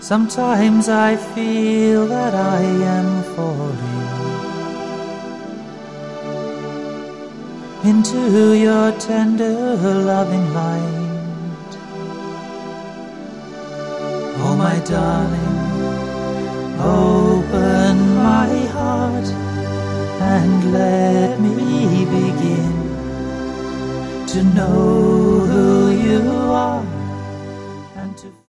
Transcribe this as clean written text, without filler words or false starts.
Sometimes I feel that I am falling into your tender loving light. Oh my darling, open my heart and let me begin to know who you are.